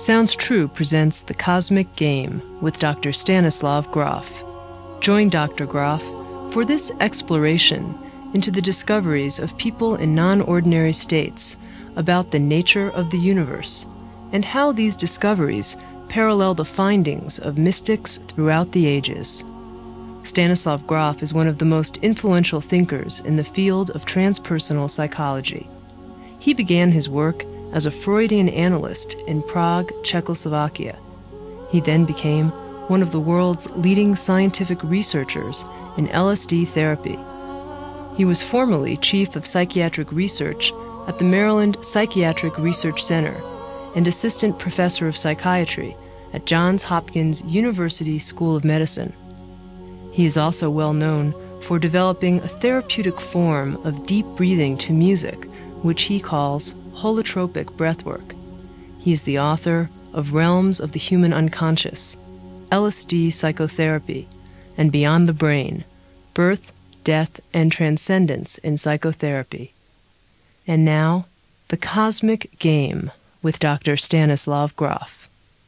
Sounds True presents The Cosmic Game with Dr. Stanislav Grof. Join Dr. Grof for this exploration into the discoveries of people in non-ordinary states about the nature of the universe and how these discoveries parallel the findings of mystics throughout the ages. Stanislav Grof is one of the most influential thinkers in the field of transpersonal psychology. He began his work as a Freudian analyst in Prague, Czechoslovakia. He then became one of the world's leading scientific researchers in LSD therapy. He was formerly chief of psychiatric research at the Maryland Psychiatric Research Center and assistant professor of psychiatry at Johns Hopkins University School of Medicine. He is also well known for developing a therapeutic form of deep breathing to music, which he calls holotropic breathwork. He is the author of Realms of the Human Unconscious, LSD Psychotherapy, and Beyond the Brain, Birth, Death, and Transcendence in Psychotherapy. And now, The Cosmic Game with Dr. Stanislav Grof.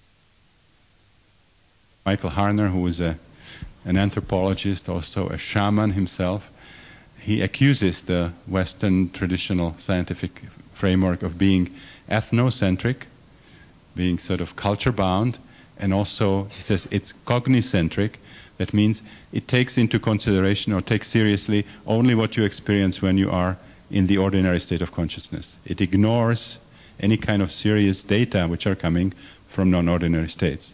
Michael Harner, who is an anthropologist, also a shaman himself, he accuses the Western traditional scientific framework of being ethnocentric, being sort of culture-bound, and also, he says, it's cognicentric. That means it takes into consideration or takes seriously only what you experience when you are in the ordinary state of consciousness. It ignores any kind of serious data which are coming from non-ordinary states.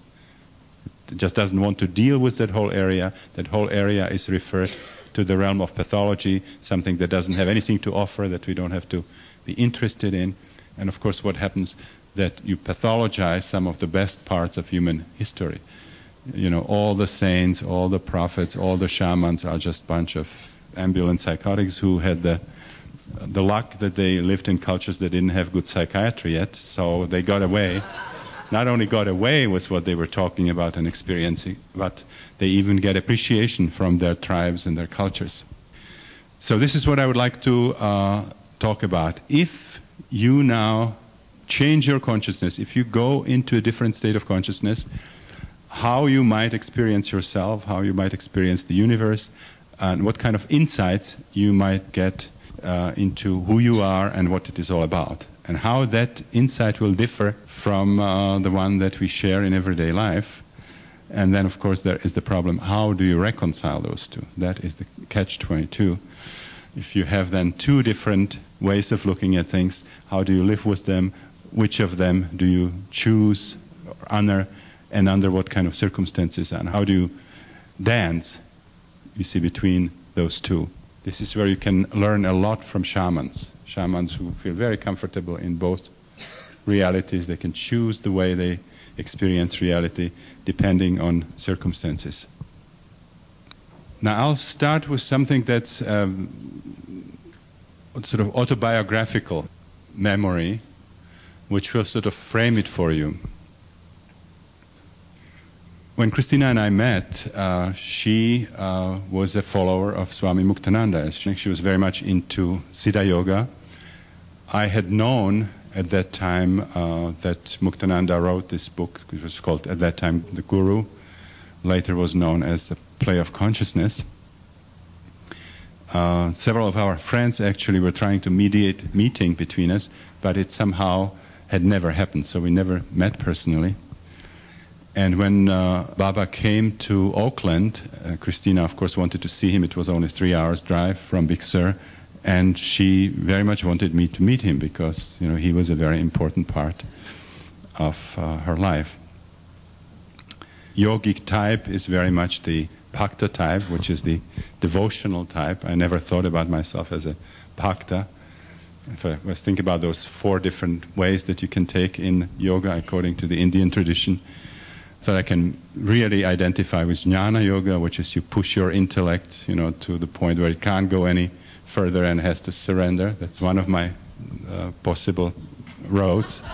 It just doesn't want to deal with that whole area. That whole area is referred to the realm of pathology, something that doesn't have anything to offer, that we don't have to be interested in. And of course what happens, that you pathologize some of the best parts of human history. You know, all the saints, all the prophets, all the shamans are just a bunch of ambulant psychotics who had the luck that they lived in cultures that didn't have good psychiatry yet, so they got away. Not only got away with what they were talking about and experiencing, but they even get appreciation from their tribes and their cultures. So this is what I would like to talk about. If you now change your consciousness, if you go into a different state of consciousness, how you might experience yourself, how you might experience the universe, and what kind of insights you might get into who you are and what it is all about, and how that insight will differ from the one that we share in everyday life. And then, of course, there is the problem, how do you reconcile those two? That is the catch-22. If you have then two different ways of looking at things, how do you live with them? Which of them do you choose or honor, and under what kind of circumstances? And how do you dance, you see, between those two? This is where you can learn a lot from shamans. Shamans who feel very comfortable in both realities. They can choose the way they experience reality depending on circumstances. Now I'll start with something that's sort of autobiographical memory, which will sort of frame it for you. When Christina and I met, she was a follower of Swami Muktananda. She was very much into Siddha Yoga. I had known at that time that Muktananda wrote this book, which was called at that time The Guru, later was known as The Play of Consciousness. Several of our friends actually were trying to mediate a meeting between us, but it somehow had never happened, so we never met personally. And when Baba came to Oakland, Christina, of course, wanted to see him. It was only 3 hours drive from Big Sur, and she very much wanted me to meet him because, you know, he was a very important part of her life. Yogic type is very much the Bhakta type, which is the devotional type. I never thought about myself as a Bhakta. If I was thinking about those 4 different ways that you can take in yoga according to the Indian tradition, so I can really identify with Jnana Yoga, which is you push your intellect, you know, to the point where it can't go any further and has to surrender. That's one of my possible roads.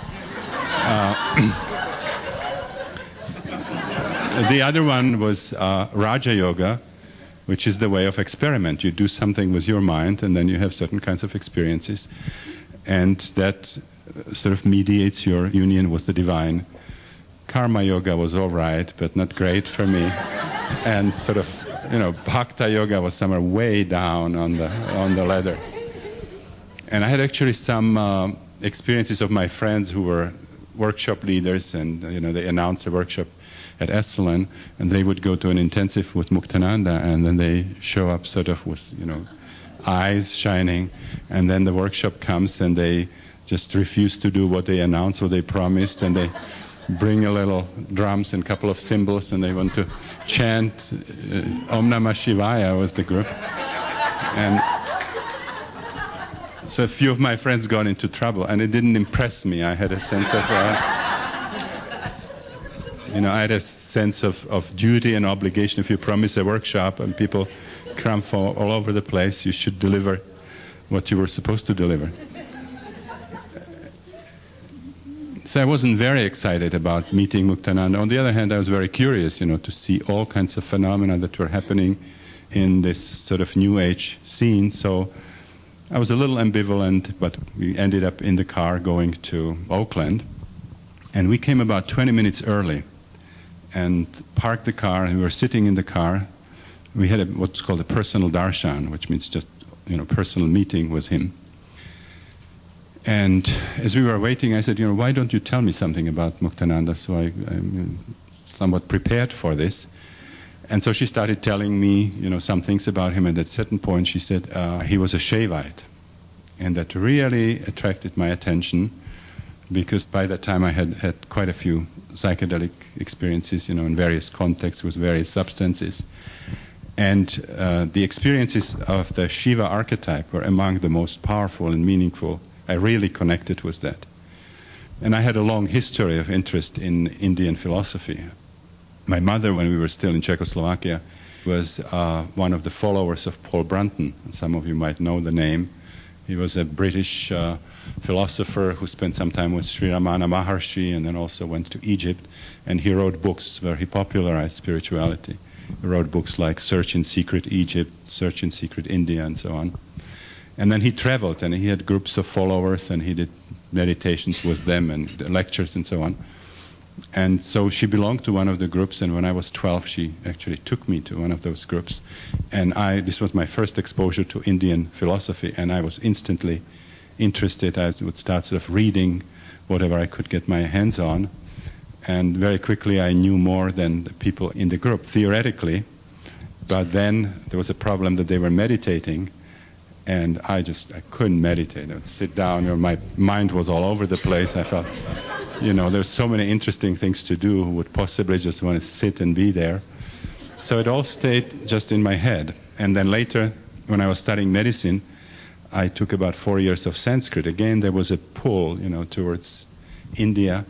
The other one was Raja Yoga, which is the way of experiment. You do something with your mind and then you have certain kinds of experiences, and that sort of mediates your union with the divine. Karma yoga was all right, but not great for me. And sort of, Bhakta yoga was somewhere way down on the ladder. And I had actually some experiences of my friends who were workshop leaders, and they announced a workshop at Esalen, and they would go to an intensive with Muktananda, and then they show up sort of with eyes shining, and then the workshop comes and they just refuse to do what they announced, what they promised, and they bring a little drums and a couple of cymbals, and they want to chant Om Namah Shivaya was the group. And so a few of my friends got into trouble, and it didn't impress me. I had a sense of, of duty and obligation. If you promise a workshop and people come from all over the place, you should deliver what you were supposed to deliver. So I wasn't very excited about meeting Muktananda. On the other hand, I was very curious, to see all kinds of phenomena that were happening in this sort of New Age scene. So I was a little ambivalent, but we ended up in the car going to Oakland. And we came about 20 minutes early and parked the car, and we were sitting in the car. We had what's called a personal darshan, which means just, personal meeting with him. And as we were waiting, I said, why don't you tell me something about Muktananda? So I'm somewhat prepared for this. And so she started telling me, some things about him. And at a certain point, she said he was a Shaivite. And that really attracted my attention, because by that time I had quite a few psychedelic experiences, in various contexts with various substances. And the experiences of the Shiva archetype were among the most powerful and meaningful. I really connected with that. And I had a long history of interest in Indian philosophy. My mother, when we were still in Czechoslovakia, was one of the followers of Paul Brunton. Some of you might know the name. He was a British philosopher who spent some time with Sri Ramana Maharshi and then also went to Egypt. And he wrote books where he popularized spirituality. He wrote books like Search in Secret Egypt, Search in Secret India, and so on. And then he traveled, and he had groups of followers, and he did meditations with them and lectures and so on. And so she belonged to one of the groups, and when I was 12, she actually took me to one of those groups. And this was my first exposure to Indian philosophy, and I was instantly interested. I would start sort of reading whatever I could get my hands on. And very quickly I knew more than the people in the group, theoretically. But then there was a problem that they were meditating, and I couldn't meditate. I would sit down, my mind was all over the place. I felt, there's so many interesting things to do, who would possibly just want to sit and be there. So it all stayed just in my head. And then later, when I was studying medicine, I took about 4 years of Sanskrit. Again, there was a pull, towards India.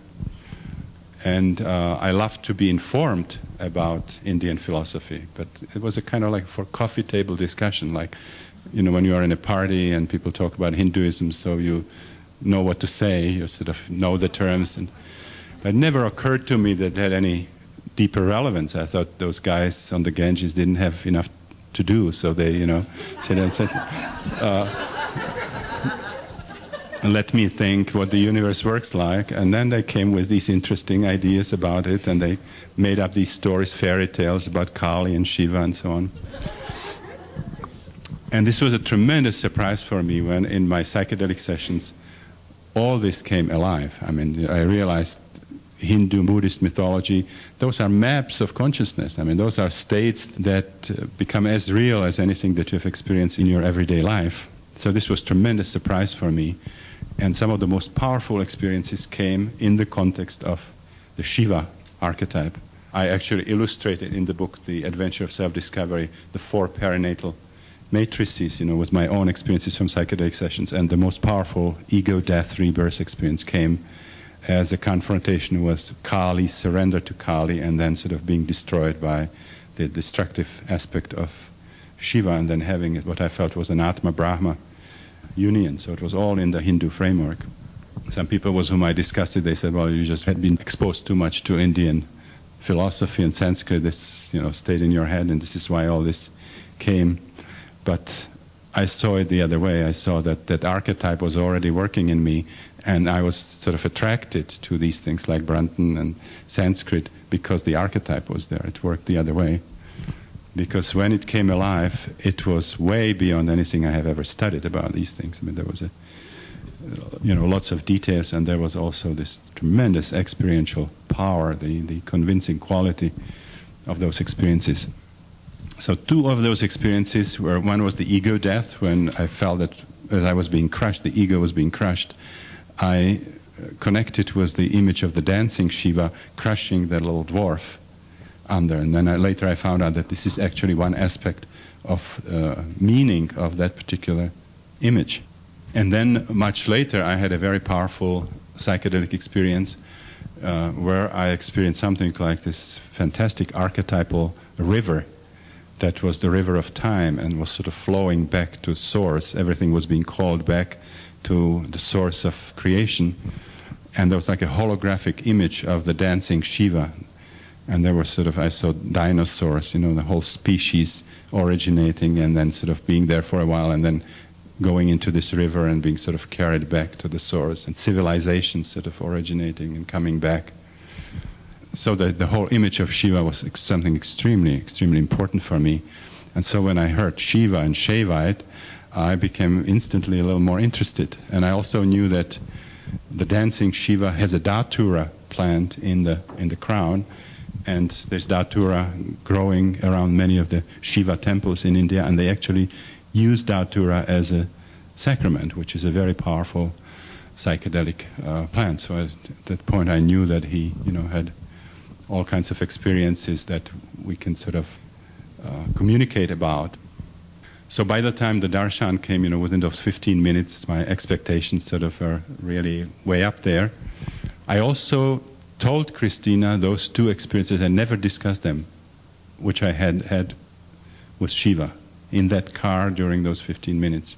And I loved to be informed about Indian philosophy. But it was a kind of like for coffee table discussion, like, when you are in a party and people talk about Hinduism, so you know what to say, you sort of know the terms. But it never occurred to me that it had any deeper relevance. I thought those guys on the Ganges didn't have enough to do, so they, said, let me think what the universe works like. And then they came with these interesting ideas about it, and they made up these stories, fairy tales about Kali and Shiva and so on. And this was a tremendous surprise for me when in my psychedelic sessions all this came alive. I mean, I realized Hindu, Buddhist mythology, those are maps of consciousness. I mean, those are states that become as real as anything that you've experienced in your everyday life. So this was a tremendous surprise for me. And some of the most powerful experiences came in the context of the Shiva archetype. I actually illustrated in the book, The Adventure of Self-Discovery, the 4 perinatal matrices, with my own experiences from psychedelic sessions. And the most powerful ego, death, rebirth experience came as a confrontation with Kali, surrender to Kali, and then sort of being destroyed by the destructive aspect of Shiva, and then having what I felt was an Atma-Brahma union. So it was all in the Hindu framework. Some people with whom I discussed it, they said, well, you just had been exposed too much to Indian philosophy and Sanskrit. This, stayed in your head, and this is why all this came. But I saw it the other way. I saw that archetype was already working in me, And I was sort of attracted to these things like Brunton and Sanskrit because the archetype was there. It worked the other way. Because when it came alive, it was way beyond anything I have ever studied about these things. I mean, there was lots of details, and there was also this tremendous experiential power, the convincing quality of those experiences. So two of those experiences were, one was the ego death, when I felt that as I was being crushed, the ego was being crushed. I connected with the image of the dancing Shiva crushing the little dwarf under. And then later I found out that this is actually one aspect of meaning of that particular image. And then much later I had a very powerful psychedelic experience where I experienced something like this fantastic archetypal river that was the river of time and was sort of flowing back to source. Everything was being called back to the source of creation. And there was like a holographic image of the dancing Shiva. And there was I saw dinosaurs, the whole species originating and then sort of being there for a while and then going into this river and being sort of carried back to the source, and civilization sort of originating and coming back. So the whole image of Shiva was something extremely, extremely important for me. And so when I heard Shiva and Shaivite, I became instantly a little more interested. And I also knew that the dancing Shiva has a datura plant in the crown, and there's datura growing around many of the Shiva temples in India, and they actually use datura as a sacrament, which is a very powerful psychedelic plant. So at that point I knew that he had all kinds of experiences that we can sort of communicate about. So by the time the darshan came, within those 15 minutes, my expectations sort of were really way up there. I also told Christina those two experiences. I never discussed them, which I had with Shiva in that car during those 15 minutes.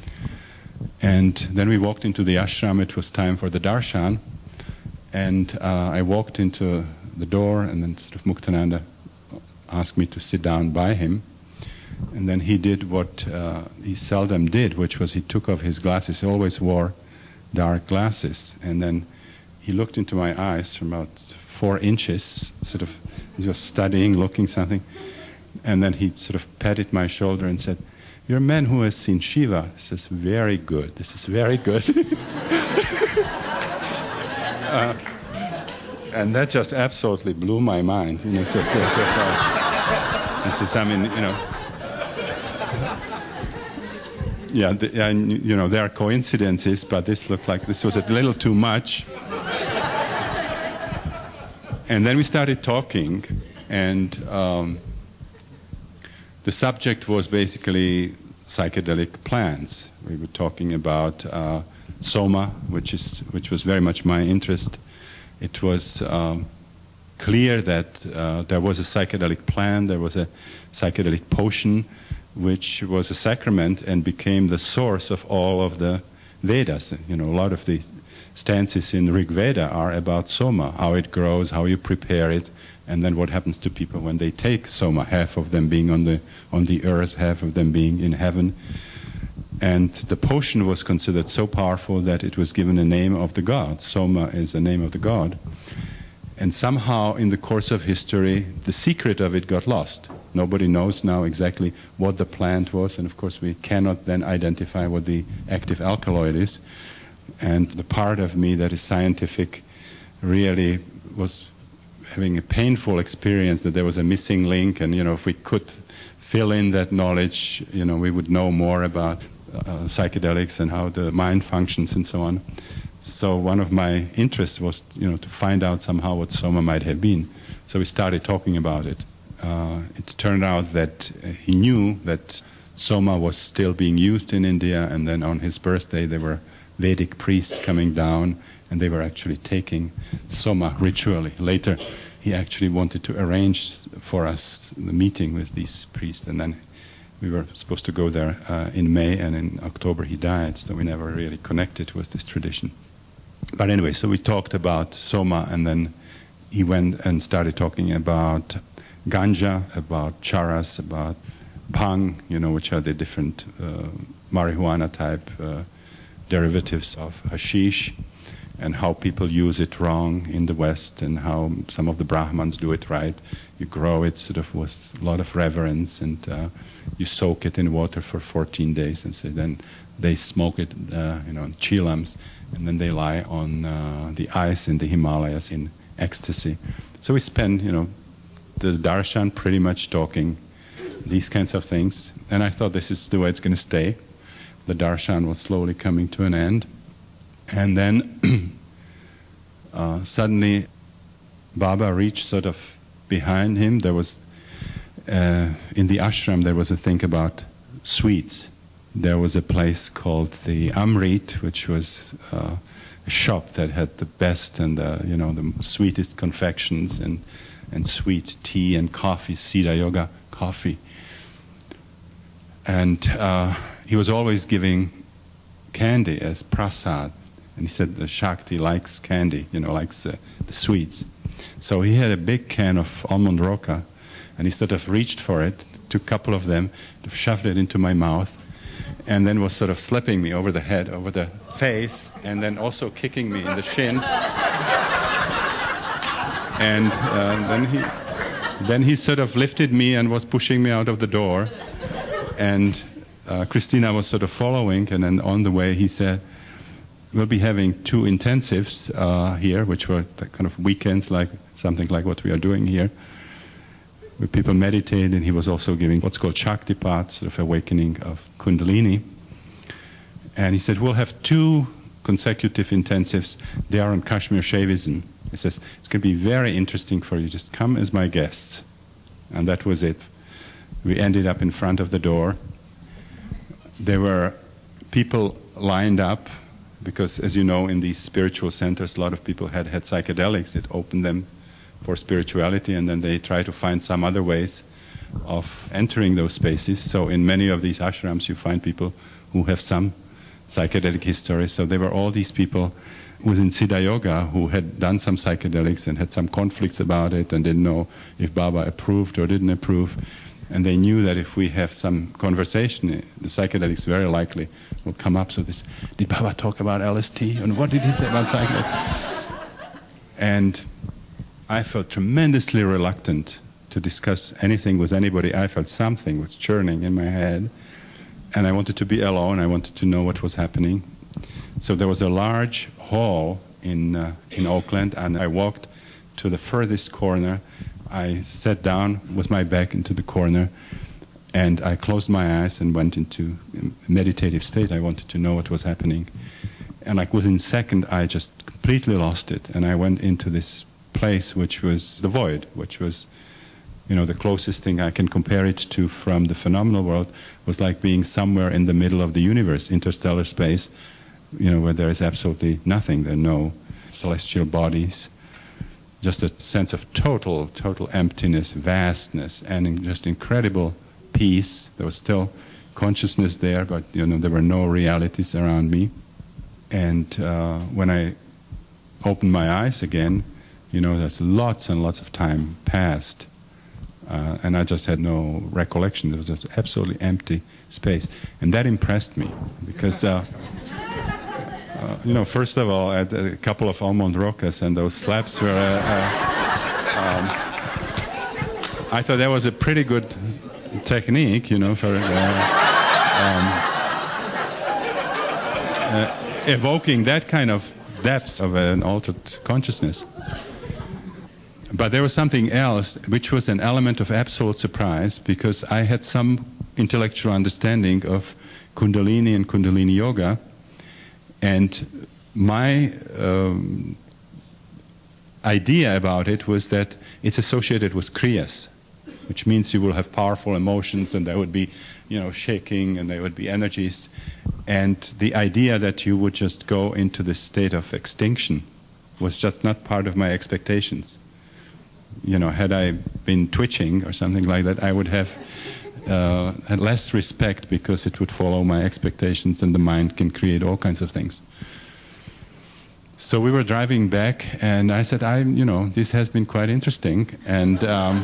And then we walked into the ashram. It was time for the darshan. And I walked into the door, and then sort of Muktananda asked me to sit down by him. And then he did what he seldom did, which was he took off his glasses. He always wore dark glasses. And then he looked into my eyes from about 4 inches, sort of, he was studying, looking something. And then he sort of patted my shoulder and said, "You're a man who has seen Shiva." He says, "Very good. This is very good." And that just absolutely blew my mind. He says, I mean, yeah, there are coincidences, but this looked like this was a little too much. And then we started talking, and the subject was basically psychedelic plants. We were talking about soma, which was very much my interest. It was clear that there was a psychedelic plant, there was a psychedelic potion, which was a sacrament and became the source of all of the Vedas. A lot of the stances in Rig Veda are about soma, how it grows, how you prepare it, and then what happens to people when they take soma, half of them being on the earth, half of them being in heaven. And the potion was considered so powerful that it was given a name of the god. Soma is the name of the god. And somehow in the course of history, the secret of it got lost. Nobody knows now exactly what the plant was, and of course we cannot then identify what the active alkaloid is. And the part of me that is scientific really was having a painful experience that there was a missing link, and if we could fill in that knowledge, we would know more about psychedelics and how the mind functions and so on. So one of my interests was, to find out somehow what soma might have been. So we started talking about it. It turned out that he knew that soma was still being used in India, and then on his birthday there were Vedic priests coming down, and they were actually taking soma ritually. Later, he actually wanted to arrange for us the meeting with these priests, and then we were supposed to go there in May, and in October he died, so we never really connected with this tradition. But anyway, so we talked about soma, and then he went and started talking about ganja, about charas, about bhang, which are the different marijuana type derivatives of hashish. and how people use it wrong in the West, and how some of the Brahmins do it right. You grow it sort of with a lot of reverence, and you soak it in water for 14 days, and so then they smoke it, in chilams, and then they lie on the ice in the Himalayas in ecstasy. So we spend, the darshan pretty much talking these kinds of things, and I thought this is the way it's going to stay. The darshan was slowly coming to an end, and then suddenly Baba reached sort of behind him. There was, in the ashram, there was a thing about sweets. There was a place called the Amrit, which was a shop that had the best and the sweetest confections and sweet tea and coffee, Siddha Yoga coffee. And he was always giving candy as prasad. And he said the Shakti likes candy, likes the sweets. So he had a big can of almond roca, and he sort of reached for it, took a couple of them, shoved it into my mouth, and then was sort of slapping me over the head, over the face, and then also kicking me in the shin. And then he sort of lifted me and was pushing me out of the door. And Christina was sort of following, and then on the way he said, we'll be having 2 intensives here, which were kind of weekends, like something like what we are doing here, where people meditate, and he was also giving what's called Shaktipat, sort of awakening of Kundalini. And he said, we'll have 2 consecutive intensives. They are on Kashmir Shaivism. He says, it's going to be very interesting for you. Just come as my guests. And that was it. We ended up in front of the door. There were people lined up, because as you know, in these spiritual centers, a lot of people had psychedelics. It opened them for spirituality, and then they try to find some other ways of entering those spaces. So in many of these ashrams, you find people who have some psychedelic history. So there were all these people within Siddha Yoga who had done some psychedelics and had some conflicts about it and didn't know if Baba approved or didn't approve. And they knew that if we have some conversation, the psychedelics very likely will come up. So this, did Baba talk about LSD? And what did he say about psychedelics? And I felt tremendously reluctant to discuss anything with anybody. I felt something was churning in my head. And I wanted to be alone. I wanted to know what was happening. So there was a large hall in Oakland, and I walked to the furthest corner. I sat down with my back into the corner, and I closed my eyes and went into a meditative state. I wanted to know what was happening. And like within a second, I just completely lost it. And I went into this place, which was the void, which was, the closest thing I can compare it to from the phenomenal world was like being somewhere in the middle of the universe, interstellar space, where there is absolutely nothing. There are no celestial bodies. Just a sense of total emptiness, vastness, and just incredible peace. There was still consciousness there, but there were no realities around me. And when I opened my eyes again, there's lots and lots of time passed, and I just had no recollection. There was just absolutely empty space, and that impressed me because. First of all, I had a couple of almond rocas, and those slaps were. I thought that was a pretty good technique, for evoking that kind of depth of an altered consciousness. But there was something else, which was an element of absolute surprise, because I had some intellectual understanding of Kundalini and Kundalini Yoga. And my idea about it was that it's associated with kriyas, which means you will have powerful emotions, and there would be, shaking, and there would be energies. And the idea that you would just go into this state of extinction was just not part of my expectations. Had I been twitching or something like that, I would have less respect, because it would follow my expectations, and the mind can create all kinds of things. So we were driving back, and I said, this has been quite interesting, and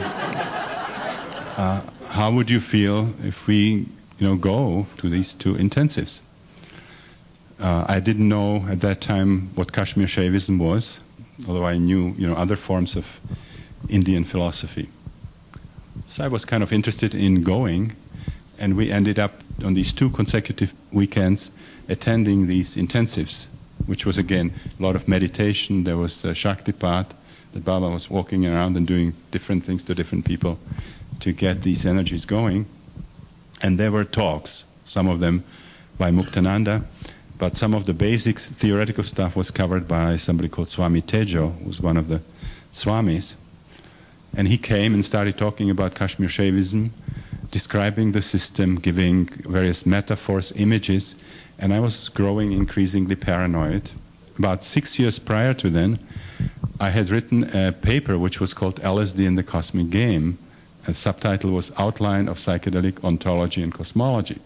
how would you feel if we, go to these 2 intensives? I didn't know at that time what Kashmir Shaivism was, although I knew, other forms of Indian philosophy. So I was kind of interested in going, and we ended up on these 2 consecutive weekends attending these intensives, which was again a lot of meditation. There was Shaktipat, that Baba was walking around and doing different things to different people to get these energies going. And there were talks, some of them by Muktananda, but some of the basics, theoretical stuff was covered by somebody called Swami Tejo, who was one of the Swamis. And he came and started talking about Kashmir Shaivism, describing the system, giving various metaphors, images, and I was growing increasingly paranoid. About 6 years prior to then, I had written a paper which was called LSD and the Cosmic Game. A subtitle was Outline of Psychedelic Ontology and Cosmology.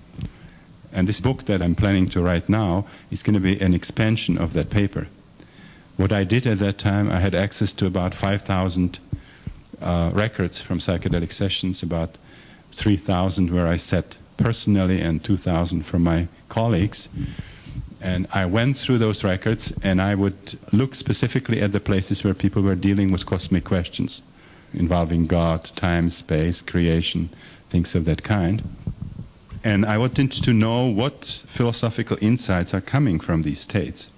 And this book that I'm planning to write now is going to be an expansion of that paper. What I did at that time, I had access to about 5,000 records from psychedelic sessions, about 3,000 where I sat personally and 2,000 from my colleagues. And I went through those records and I would look specifically at the places where people were dealing with cosmic questions involving God, time, space, creation, things of that kind. And I wanted to know what philosophical insights are coming from these states.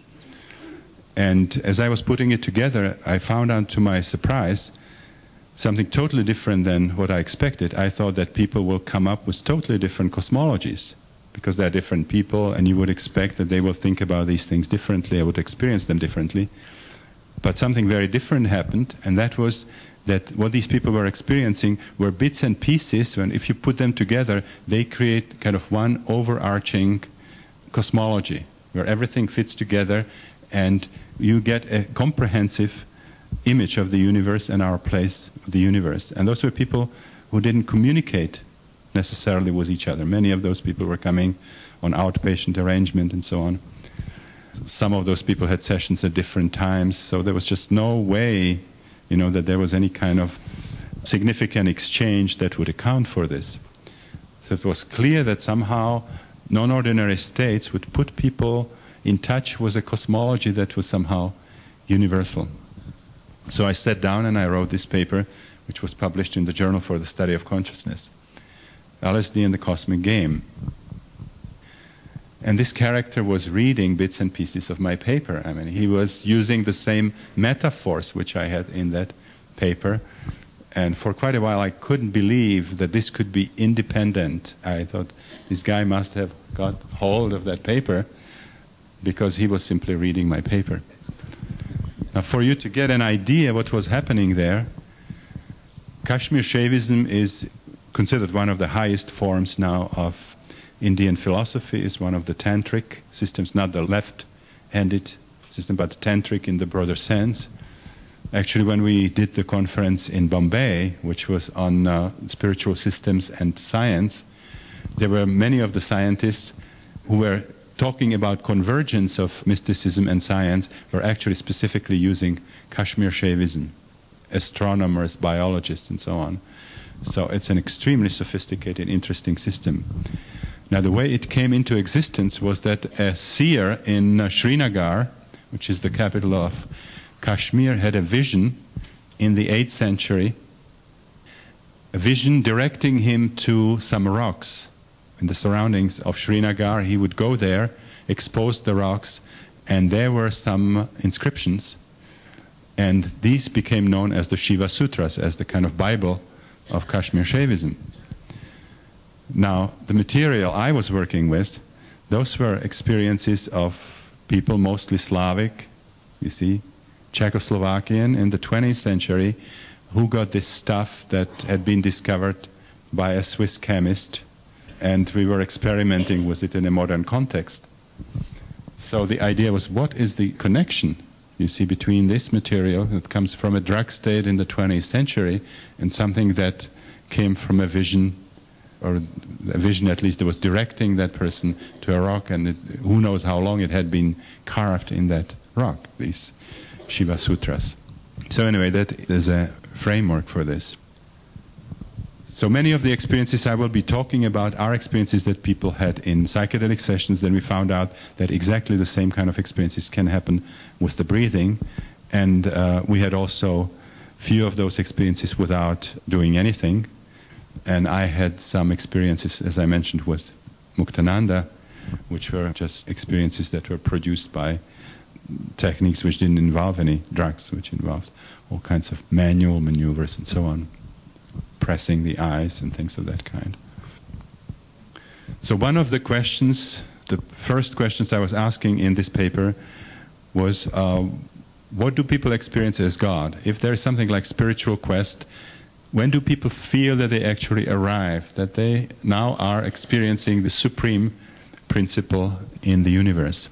And as I was putting it together, I found out to my surprise something totally different than what I expected. I thought that people will come up with totally different cosmologies because they're different people and you would expect that they will think about these things differently, I would experience them differently. But something very different happened, and that was that what these people were experiencing were bits and pieces, and if you put them together, they create kind of one overarching cosmology where everything fits together and you get a comprehensive image of the universe and our place of the universe. And those were people who didn't communicate necessarily with each other. Many of those people were coming on outpatient arrangement and so on. Some of those people had sessions at different times, so there was just no way, that there was any kind of significant exchange that would account for this. So it was clear that somehow non-ordinary states would put people in touch with a cosmology that was somehow universal. So I sat down and I wrote this paper, which was published in the Journal for the Study of Consciousness, LSD and the Cosmic Game. And this character was reading bits and pieces of my paper. I mean, he was using the same metaphors which I had in that paper. And for quite a while I couldn't believe that this could be independent. I thought this guy must have got hold of that paper because he was simply reading my paper. Now, for you to get an idea what was happening there, Kashmir Shaivism is considered one of the highest forms now of Indian philosophy, is one of the tantric systems, not the left-handed system, but tantric in the broader sense. Actually, when we did the conference in Bombay, which was on spiritual systems and science, there were many of the scientists who were talking about convergence of mysticism and science were actually specifically using Kashmir Shaivism, astronomers, biologists, and so on. So it's an extremely sophisticated, interesting system. Now, the way it came into existence was that a seer in Srinagar, which is the capital of Kashmir, had a vision in the 8th century, a vision directing him to some rocks in the surroundings of Srinagar. He would go there, expose the rocks, and there were some inscriptions. And these became known as the Shiva Sutras, as the kind of Bible of Kashmir Shaivism. Now, the material I was working with, those were experiences of people, mostly Slavic, you see, Czechoslovakian in the 20th century, who got this stuff that had been discovered by a Swiss chemist, and we were experimenting with it in a modern context. So the idea was, what is the connection, you see, between this material that comes from a drug state in the 20th century and something that came from a vision, or a vision at least that was directing that person to a rock, and who knows how long it had been carved in that rock, these Shiva Sutras. So anyway, that is a framework for this. So many of the experiences I will be talking about are experiences that people had in psychedelic sessions. Then we found out that exactly the same kind of experiences can happen with the breathing. And we had also few of those experiences without doing anything. And I had some experiences, as I mentioned, with Muktananda, which were just experiences that were produced by techniques which didn't involve any drugs, which involved all kinds of manual maneuvers and so on, pressing the eyes and things of that kind. So one of the questions, the first questions I was asking in this paper was, what do people experience as God? If there is something like spiritual quest, when do people feel that they actually arrive, that they now are experiencing the supreme principle in the universe?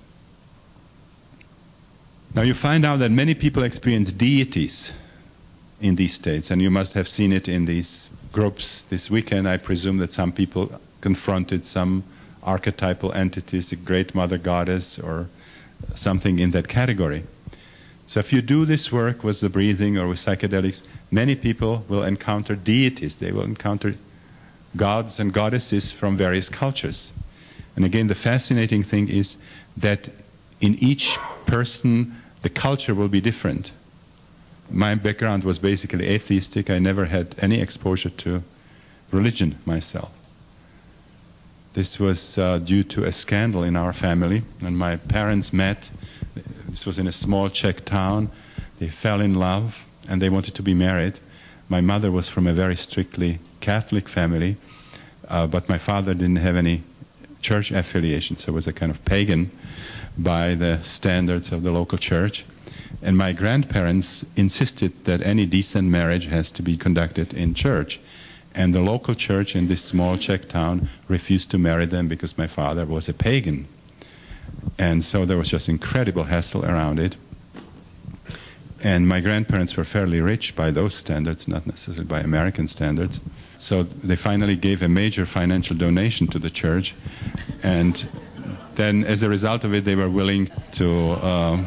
Now you find out that many people experience deities in these states, and you must have seen it in these groups this weekend. I presume that some people confronted some archetypal entities, a great mother goddess or something in that category. So if you do this work with the breathing or with psychedelics, many people will encounter deities. They will encounter gods and goddesses from various cultures. And again, the fascinating thing is that in each person, the culture will be different. My background was basically atheistic. I never had any exposure to religion myself. This was due to a scandal in our family. When my parents met, this was in a small Czech town. They fell in love and they wanted to be married. My mother was from a very strictly Catholic family, but my father didn't have any church affiliation, so was a kind of pagan by the standards of the local church. And my grandparents insisted that any decent marriage has to be conducted in church. And the local church in this small Czech town refused to marry them because my father was a pagan. And so there was just incredible hassle around it. And my grandparents were fairly rich by those standards, not necessarily by American standards. So they finally gave a major financial donation to the church. And then as a result of it, they were willing to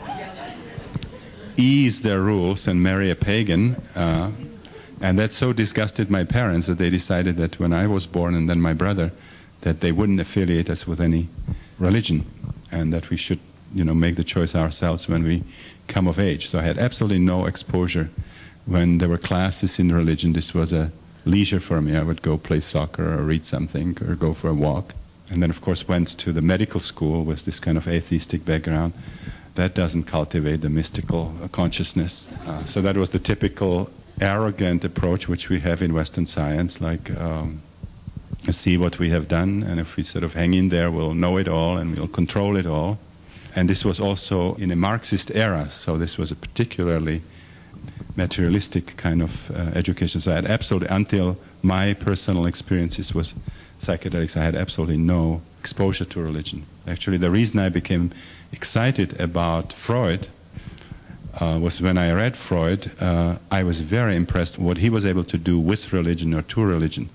ease their rules and marry a pagan. And that so disgusted my parents that they decided that when I was born and then my brother, that they wouldn't affiliate us with any religion and that we should, make the choice ourselves when we come of age. So I had absolutely no exposure when there were classes in religion. This was a leisure for me. I would go play soccer or read something or go for a walk. And then, of course, went to the medical school with this kind of atheistic background. That doesn't cultivate the mystical consciousness. So that was the typical arrogant approach which we have in Western science, like see what we have done, and if we sort of hang in there, we'll know it all and we'll control it all. And this was also in a Marxist era, so this was a particularly materialistic kind of education. So I had absolutely, until my personal experiences with psychedelics, I had absolutely no exposure to religion. Actually, the reason I became excited about Freud was when I read Freud, I was very impressed what he was able to do with religion or to religion.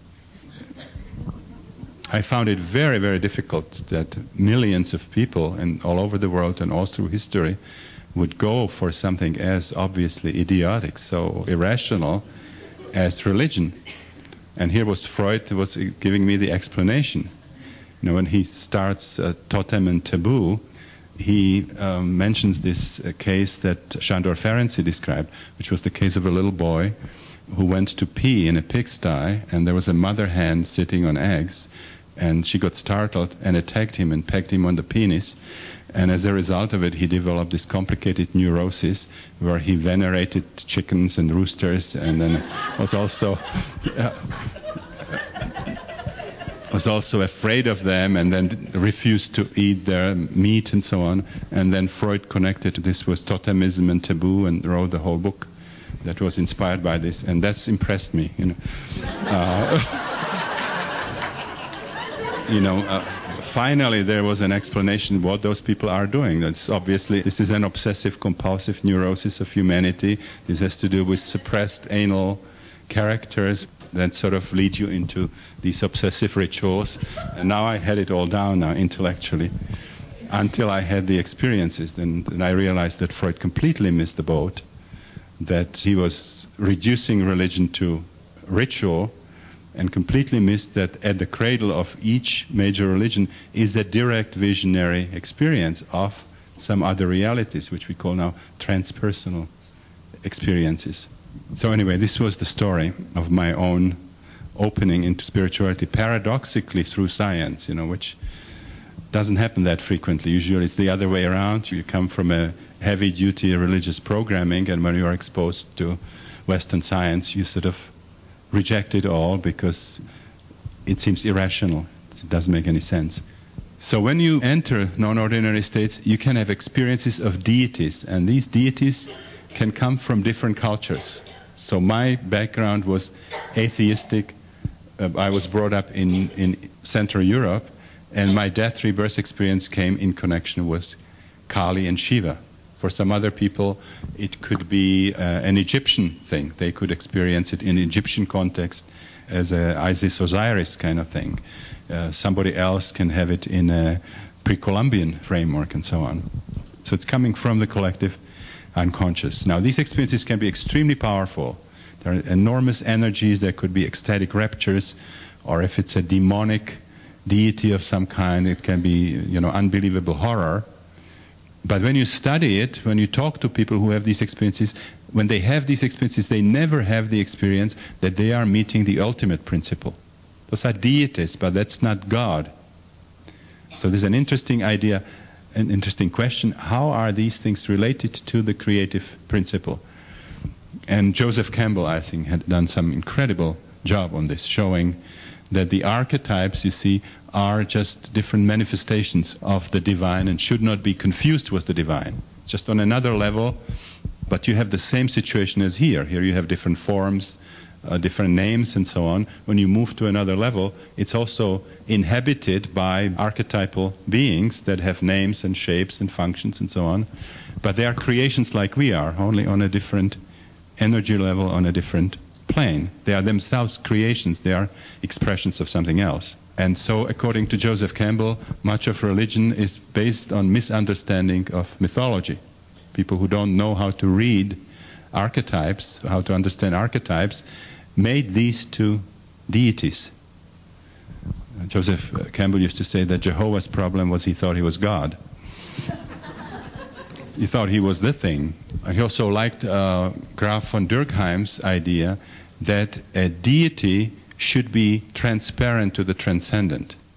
I found it very, very difficult that millions of people all over the world and all through history would go for something as obviously idiotic, so irrational as religion. And here was Freud was giving me the explanation. When he starts Totem and Taboo, he mentions this case that Sándor Ferenczi described, which was the case of a little boy who went to pee in a pigsty, and there was a mother hen sitting on eggs, and she got startled and attacked him and pecked him on the penis. And as a result of it, he developed this complicated neurosis where he venerated chickens and roosters, and then was also afraid of them, and then refused to eat their meat and so on. And then Freud connected this with totemism and taboo and wrote the whole book that was inspired by this, and that's impressed me. Finally there was an explanation what those people are doing. That's obviously, this is an obsessive compulsive neurosis of humanity. This has to do with suppressed anal characters that sort of lead you into these obsessive rituals. And now I had it all down now intellectually, until I had the experiences. Then I realized that Freud completely missed the boat, that he was reducing religion to ritual and completely missed that at the cradle of each major religion is a direct visionary experience of some other realities, which we call now transpersonal experiences. So anyway, this was the story of my own opening into spirituality, paradoxically through science, which doesn't happen that frequently. Usually it's the other way around. You come from a heavy-duty religious programming, and when you are exposed to Western science, you sort of reject it all because it seems irrational. It doesn't make any sense. So when you enter non-ordinary states, you can have experiences of deities, and these deities can come from different cultures. So my background was atheistic. I was brought up in Central Europe, and my death rebirth experience came in connection with Kali and Shiva. For some other people, it could be an Egyptian thing. They could experience it in an Egyptian context as a Isis-Osiris kind of thing. Somebody else can have it in a pre-Columbian framework and so on. So it's coming from the collective unconscious. Now, these experiences can be extremely powerful. There are enormous energies. There could be ecstatic raptures, or if it's a demonic deity of some kind, it can be, unbelievable horror. But when you study it, when you talk to people who have these experiences, when they have these experiences, they never have the experience that they are meeting the ultimate principle. Those are deities, but that's not God. So there's an interesting idea, an interesting question. How are these things related to the creative principle? And Joseph Campbell, I think, had done some incredible job on this, showing that the archetypes, you see, are just different manifestations of the divine and should not be confused with the divine. It's just on another level, but you have the same situation as here. Here you have different forms, different names and so on. When you move to another level, it's also inhabited by archetypal beings that have names and shapes and functions and so on. But they are creations like we are, only on a different energy level, on a different plane. They are themselves creations. They are expressions of something else. And so, according to Joseph Campbell, much of religion is based on misunderstanding of mythology. People who don't know how to read archetypes, how to understand archetypes, made these two deities. Joseph Campbell used to say that Jehovah's problem was he thought he was God. He thought he was the thing. He also liked Graf von Durkheim's idea that a deity should be transparent to the transcendent.